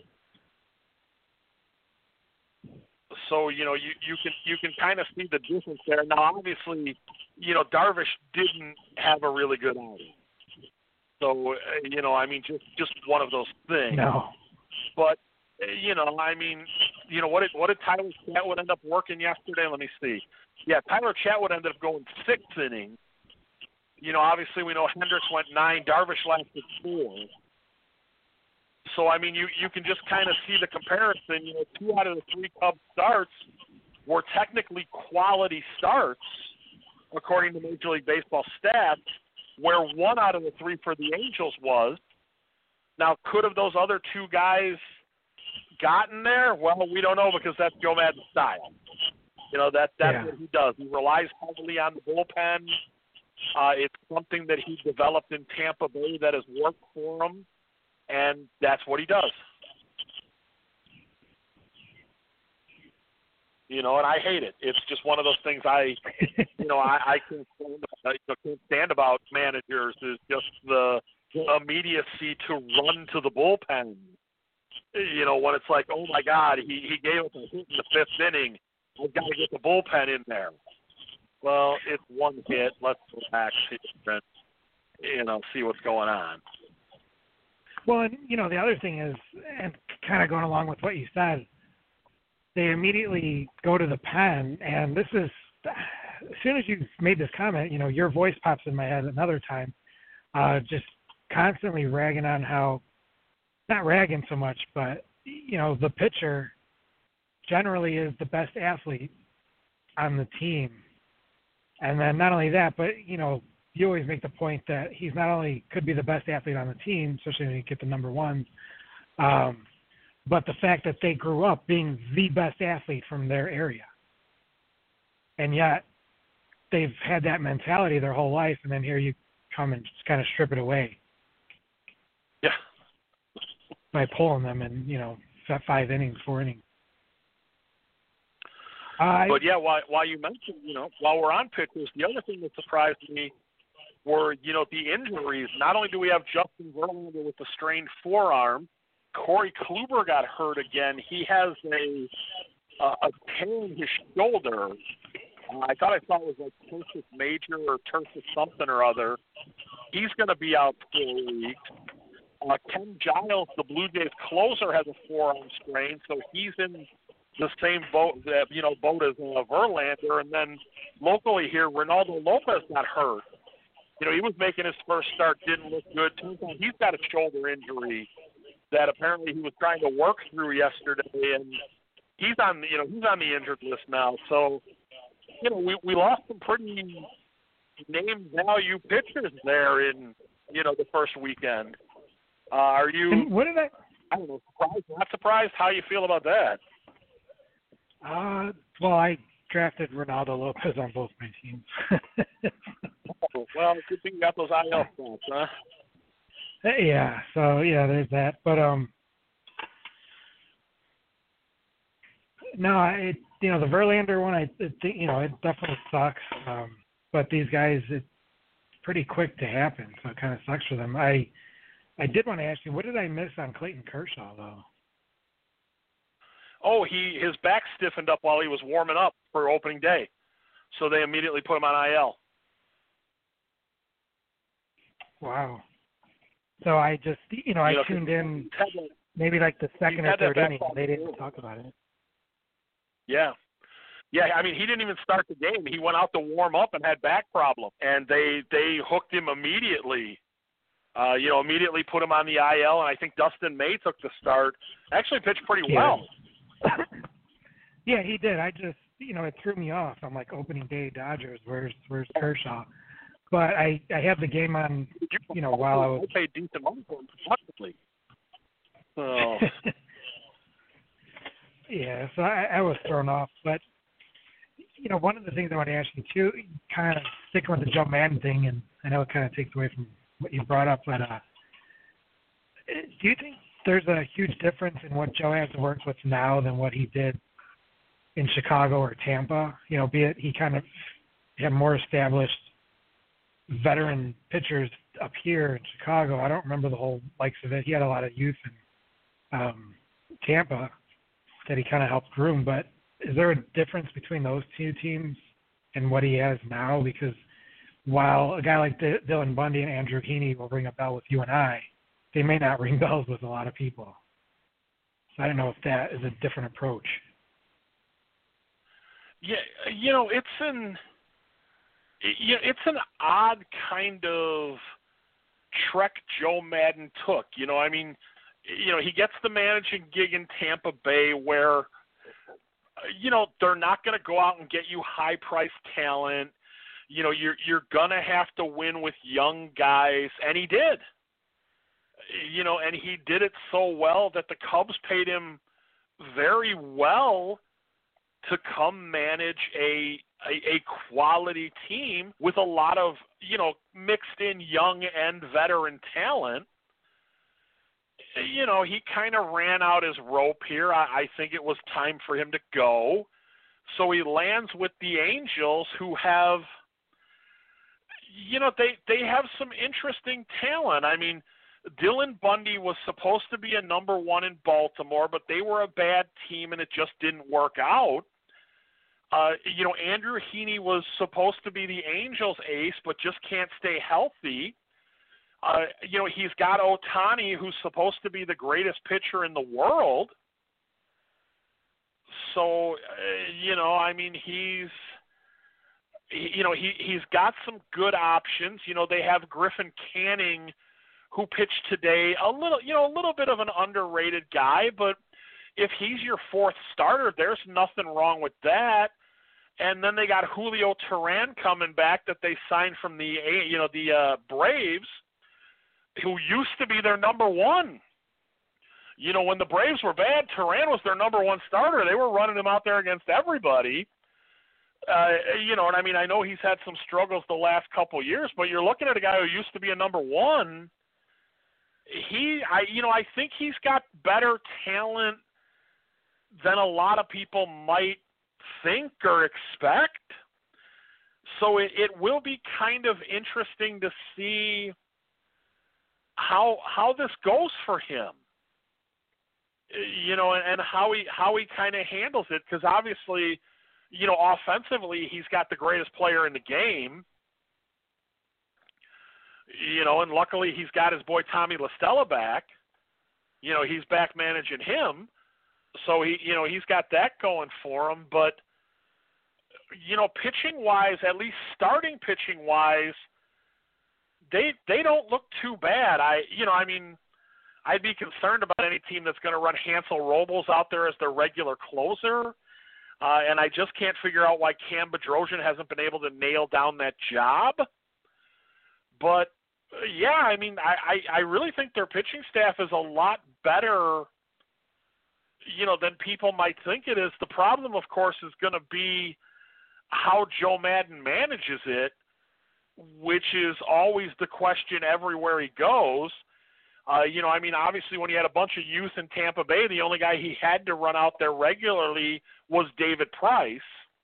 So, you know, you, you can you can kind of see the difference there. Now, obviously, you know, Darvish didn't have a really good outing. So, uh, you know, I mean, just, just one of those things. No. But, uh, you know, I mean, you know, what did, what did Tyler Chatwood end up working yesterday? Let me see. Yeah, Tyler Chatwood ended up going six innings. You know, obviously we know Hendricks went nine, Darvish lasted four. So, I mean, you, you can just kind of see the comparison. You know, two out of the three Cubs starts were technically quality starts, according to Major League Baseball stats, where one out of the three for the Angels was. Now, could have those other two guys gotten there? Well, we don't know because that's Joe Maddon's style. You know, that that's Yeah. what he does. He relies heavily on the bullpen. Uh, it's something that he developed in Tampa Bay that has worked for him, and that's what he does. You know, and I hate it. It's just one of those things I, you know, I, I can stand, uh, you know, can't stand about managers is just the immediacy to run to the bullpen. You know, when it's like, oh, my God, he, he gave us a hit in the fifth inning. I've got to get the bullpen in there. Well, it's one hit. Let's relax and, you know, see what's going on. Well, and, you know, the other thing is, and kind of going along with what you said, they immediately go to the pen, and this is, as soon as you made this comment, you know, your voice pops in my head another time, uh, just constantly ragging on how, not ragging so much, but, you know, the pitcher generally is the best athlete on the team. And then not only that, but, you know, you always make the point that he's not only could be the best athlete on the team, especially when you get the number one, um, but the fact that they grew up being the best athlete from their area. And yet they've had that mentality their whole life, and then here you come and just kind of strip it away. Yeah. By pulling them in, you know, five innings, four innings. Uh, but, yeah, while, while you mentioned, you know, while we're on pitchers, the other thing that surprised me were, you know, the injuries. Not only do we have Justin Verlander with a strained forearm, Corey Kluber got hurt again. He has a uh, a tear in his shoulder. Uh, I thought I saw it was like tersus major or tersus something or other. He's going to be out for a week. Uh, Ken Giles, the Blue Jays closer, has a forearm strain, so he's in the same boat, uh, you know, boat as uh, Verlander. And then locally here, Ronaldo Lopez got hurt. You know, he was making his first start, didn't look good. Turns out he's got a shoulder injury that apparently he was trying to work through yesterday, and he's on, you know, he's on the injured list now. So, you know, we we lost some pretty name value pitchers there in, you know, the first weekend. Uh, are you? And what did I? I don't know, surprised? Not surprised? How you feel about that? Uh, well, I drafted Ronaldo Lopez on both my teams. Oh, well, good thing you got those I L spots, huh? Yeah, so yeah, there's that. But um, no, it you know the Verlander one, I it, you know it definitely sucks. Um, but these guys, it's pretty quick to happen, so it kind of sucks for them. I I did want to ask you, what did I miss on Clayton Kershaw though? Oh, he his back stiffened up while he was warming up for opening day, so they immediately put him on I L. Wow. So I just, you know, I you know, tuned in that, maybe like the second or third inning. problem. They didn't talk about it. Yeah. Yeah, I mean, he didn't even start the game. He went out to warm up and had back problems, and they they hooked him immediately. Uh, you know, immediately put him on the I L, and I think Dustin May took the start. Actually pitched pretty Yeah. well. Yeah, he did. I just, you know, it threw me off. I'm like, opening day Dodgers, where's where's Kershaw? But I, I had the game on, you know, while I was. I paid decent money for him, possibly. So. Yeah, so I, I was thrown off. But, you know, one of the things I want to ask you, too, kind of sticking with the Joe Madden thing, and I know it kind of takes away from what you brought up, but uh, do you think there's a huge difference in what Joe has to work with now than what he did in Chicago or Tampa. You know, be it he kind of had more established veteran pitchers up here in Chicago. I don't remember the whole likes of it. He had a lot of youth in um, Tampa that he kind of helped groom. But is there a difference between those two teams and what he has now? Because while a guy like D- Dylan Bundy and Andrew Heaney will ring a bell with you and I, they may not ring bells with a lot of people. So I don't know if that is a different approach. Yeah, you know, it's an you know, it's an odd kind of trek Joe Maddon took. You know, I mean, you know, he gets the managing gig in Tampa Bay where, you know, they're not going to go out and get you high-priced talent. You know, you're you're going to have to win with young guys, and he did. You know, and he did it so well that the Cubs paid him very well to come manage a, a a quality team with a lot of, you know, mixed in young and veteran talent. You know, he kind of ran out his rope here. I, I think it was time for him to go. So he lands with the Angels, who have, you know, they, they have some interesting talent. I mean, Dylan Bundy was supposed to be a number one in Baltimore, but they were a bad team and it just didn't work out. Uh, you know, Andrew Heaney was supposed to be the Angels' ace, but just can't stay healthy. Uh, you know, he's got Ohtani, who's supposed to be the greatest pitcher in the world. So, uh, you know, I mean, he's, you know, he, he's got some good options. You know, they have Griffin Canning, who pitched today, a little, you know, a little bit of an underrated guy, but if he's your fourth starter, there's nothing wrong with that. And then they got Julio Teheran coming back that they signed from the, you know, the uh, Braves, who used to be their number one. You know, when the Braves were bad, Teheran was their number one starter. They were running him out there against everybody. Uh, you know, and I mean, I know he's had some struggles the last couple of years, but you're looking at a guy who used to be a number one. He, I, you know, I think he's got better talent than a lot of people might think or expect. So it, it will be kind of interesting to see how how this goes for him. You know, and, and how he how he kind of handles it, because obviously, you know, offensively he's got the greatest player in the game. You know, and luckily he's got his boy Tommy La Stella back. You know, he's back managing him. So, he, you know, he's got that going for him. But, you know, pitching-wise, at least starting pitching-wise, they they don't look too bad. I, you know, I mean, I'd be concerned about any team that's going to run Hansel Robles out there as their regular closer. Uh, and I just can't figure out why Cam Bedrosian hasn't been able to nail down that job. But, yeah, I mean, I, I, I really think their pitching staff is a lot better, you know, than people might think it is. The problem, of course, is going to be how Joe Maddon manages it, which is always the question everywhere he goes. Uh, you know, I mean, obviously when he had a bunch of youth in Tampa Bay, the only guy he had to run out there regularly was David Price.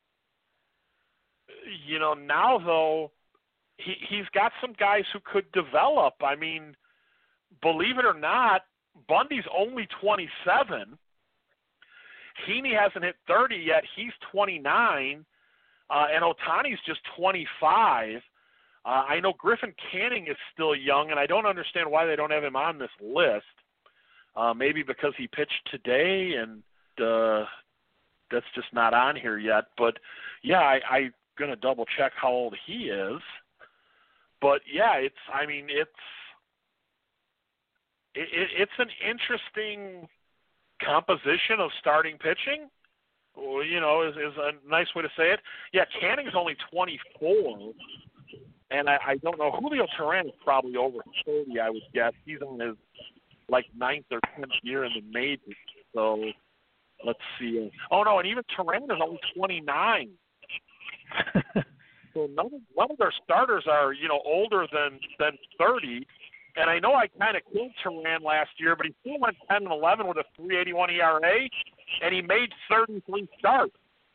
You know, now, though, he, he's got some guys who could develop. I mean, believe it or not, Bundy's only twenty-seven. Heaney hasn't hit thirty yet. He's twenty-nine. Uh, and Ohtani's just twenty-five. Uh, I know Griffin Canning is still young, and I don't understand why they don't have him on this list. Uh, maybe because he pitched today, and uh, that's just not on here yet. But, yeah, I, I'm going to double-check how old he is. But, yeah, it's, I mean, it's, it, it, it's an interesting composition of starting pitching. Well, you know, is, is a nice way to say it. Yeah, Canning's only twenty-four. And I, I don't know, Julio Teheran is probably over thirty, I would guess. He's on his, like, ninth or tenth year in the majors. So, let's see. Oh, no, and even Teheran is only twenty-nine. So, none of, none of their starters are, you know, older than, than thirty. And I know I kind of killed Teheran last year, but he still went ten and eleven with a three eighty-one E R A, and he made thirty-three starts.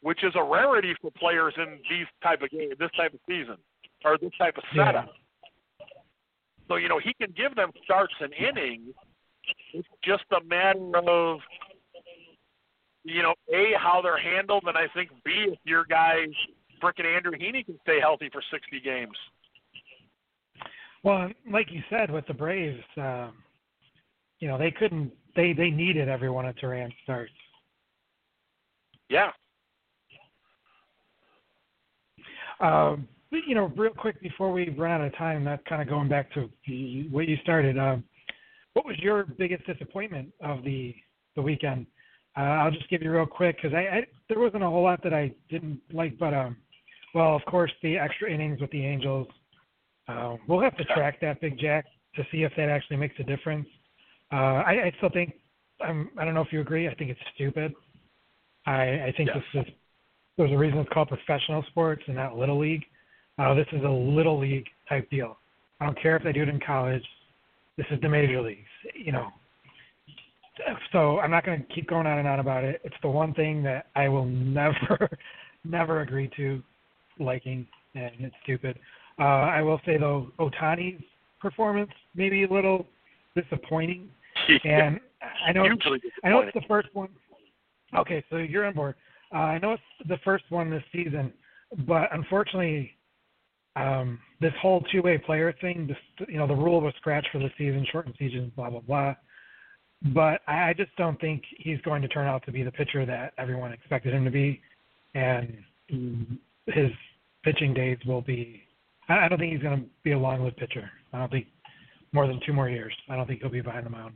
which is a rarity for players in these type of game, this type of season, or this type of setup. Yeah. So, you know, he can give them starts and innings. It's just a matter of, you know, A, how they're handled, and I think, B, if your guy, frickin' Andrew Heaney, can stay healthy for sixty games. Well, like you said, with the Braves, um, you know, they couldn't, they, they needed every one of Duran's starts. Yeah. Um, but, you know, real quick before we run out of time, that's kind of going back to the, what you started. Um, what was your biggest disappointment of the the weekend? Uh, I'll just give you real quick because I, I there wasn't a whole lot that I didn't like, but um, well, of course, the extra innings with the Angels. Uh, we'll have to track that, Big Jack, to see if that actually makes a difference. Uh, I, I still think I'm, I don't know if you agree. I think it's stupid. I, I think yes. this is there's a reason it's called professional sports and not little league. Uh, this is a little league type deal. I don't care if they do it in college. This is the major leagues, you know. So I'm not going to keep going on and on about it. It's the one thing that I will never, never agree to liking, and it's stupid. Uh, I will say, though, Ohtani's performance may be a little disappointing. And I know, I know it's the first one. Okay, so you're on board. Uh, I know it's the first one this season, but unfortunately, um, this whole two-way player thing, this, you know, the rule was scratched for the season, shortened season, blah, blah, blah. But I just don't think he's going to turn out to be the pitcher that everyone expected him to be. And his pitching days will be – I don't think he's going to be a long-lived pitcher. I don't think more than two more years. I don't think he'll be behind the mound.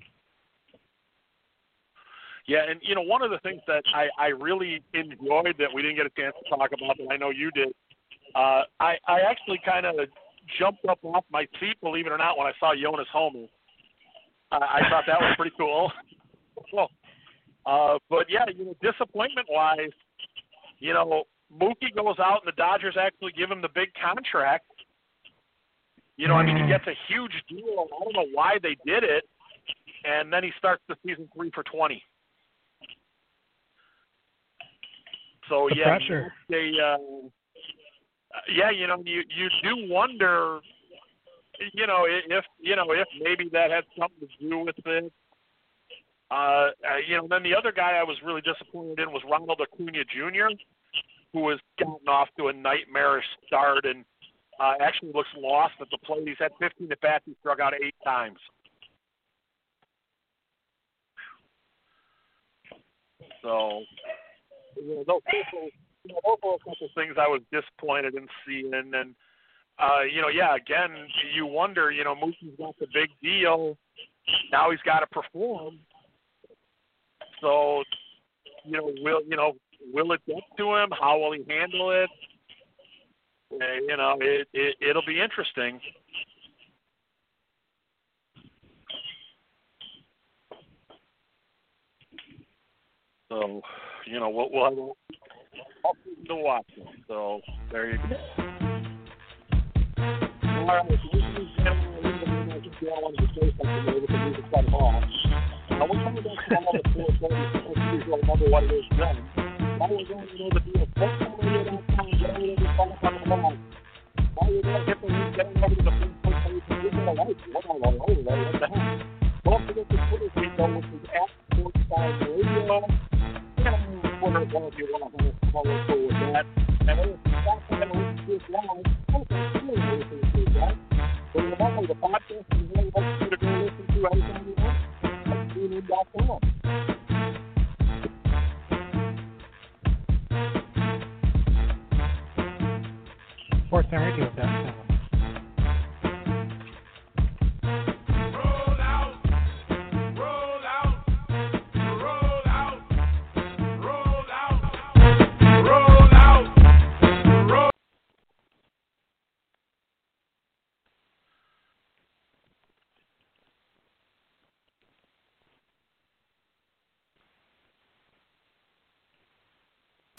Yeah, and, you know, one of the things that I, I really enjoyed that we didn't get a chance to talk about, but I know you did, uh, I, I actually kind of jumped up off my seat, believe it or not, when I saw Jonas Homer. Uh, I thought that was pretty cool. well, uh, but, yeah, you know, disappointment-wise, you know, Mookie goes out and the Dodgers actually give him the big contract. You know, I mean, he gets a huge deal. I don't know why they did it. And then he starts the season three for twenty. So, the yeah, pressure. They, uh, yeah, you know, you, you do wonder, you know, if, you know, if maybe that had something to do with it. Uh, you know, then the other guy I was really disappointed in was Ronald Acuna Junior, who has gotten off to a nightmarish start and uh, actually looks lost at the plate. He's had fifteen at bats. He struck out eight times. So, you know, those, people, you know, those were a couple things I was disappointed in seeing. And, uh, you know, yeah, again, you wonder, you know, Mookie's got the big deal. Now he's got to perform. So, you know, will, you know, will it get to him? How will he handle it? Uh, you know, it, it, it'll be interesting. So, you know, we'll, we'll have to watch it. So, there you go. All right, so this is I wanted to say something there with the music cut off. Now, we're coming back to all the four things. You'll remember what it is then. Now we're going to know the deal. First time we get on time, get ready to follow up on the line. Now you're going to get the link, get ready to the first place, and give it a like. What on the road, right? What the heck? Don't forget the Twitter feed, though, which is at Sports Time Radio. Twitter, one of you want to follow through with that. And if you're not going to listen to this live, okay, you're going to listen to that. So remember, the podcast is really helps you to go listen to anything you want at tune in dot com. Sports Time Radio, that's